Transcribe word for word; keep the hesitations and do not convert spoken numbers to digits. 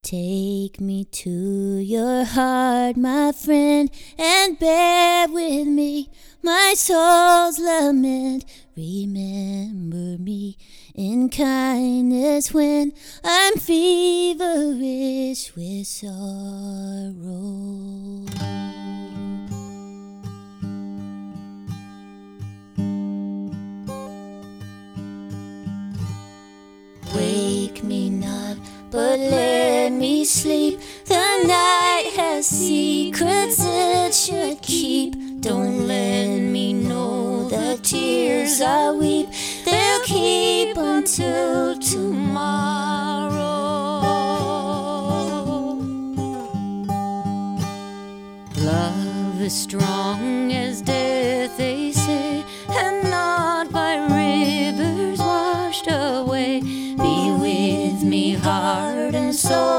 Take me to your heart, my friend, and bear with me my soul's lament. Remember me in kindness when I'm feverish with sorrow. Wake me not, but let me sleep. The night has secrets it should keep. Don't let me know the tears I weep. They'll keep until tomorrow. Love is strong